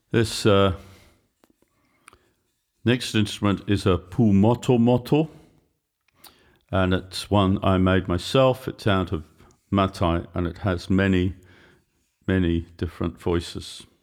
This next instrument is a pumotomoto, and it's one I made myself. It's out of Matai, and it has many, many different voices.